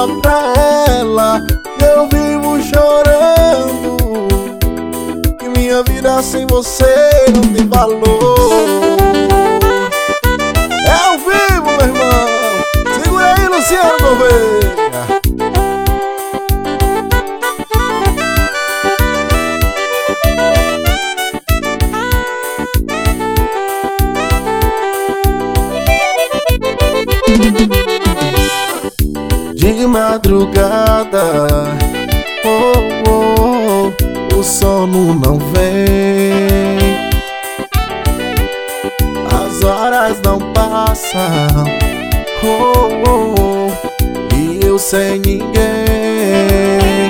Fala pra ela que eu vivo chorando, que minha vida sem você não tem valor. É ao vivo, meu irmão. Segura aí, Luciano Gouveia. De madrugada, oh, oh, o sono não vem, as horas não passam, oh, oh, oh, e eu sem ninguém.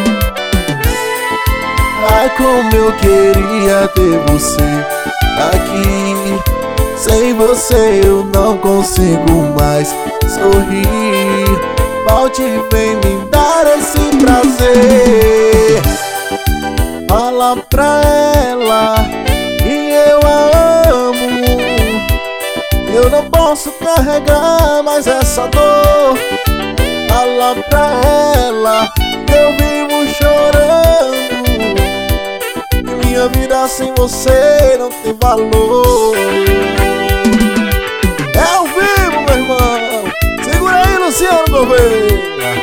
Ai, como eu queria ter você aqui. Sem você eu não consigo mais sorrir. Volte e vem me dar esse prazer. Fala pra ela que eu a amo. Eu não posso carregar mais essa dor. Fala pra ela que eu vivo chorando, que minha vida sem você não tem valor. É ao vivo, meu irmão. Segura aí, Luciano Gouveia.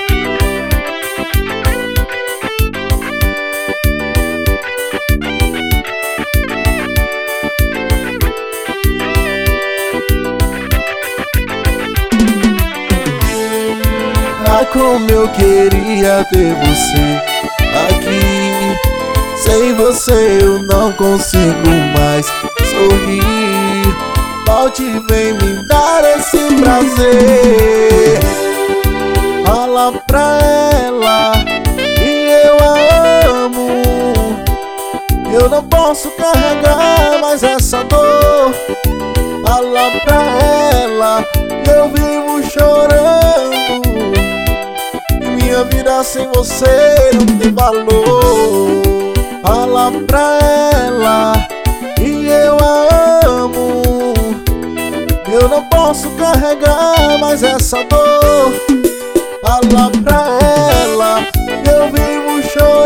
Ah, como eu queria ter você aqui. Sem você eu não consigo mais sorrir. Volte e vem me dar esse prazer. Fala pra ela que eu a amo. Eu não posso carregar mais essa dor. Fala pra ela que eu vivo chorando, que minha vida sem você não tem valor. Fala pra ela que eu a amo. Eu não posso carregar mais essa dor. Fala pra ela que eu vivo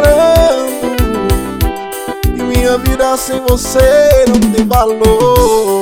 chorando, que minha vida sem você não tem valor.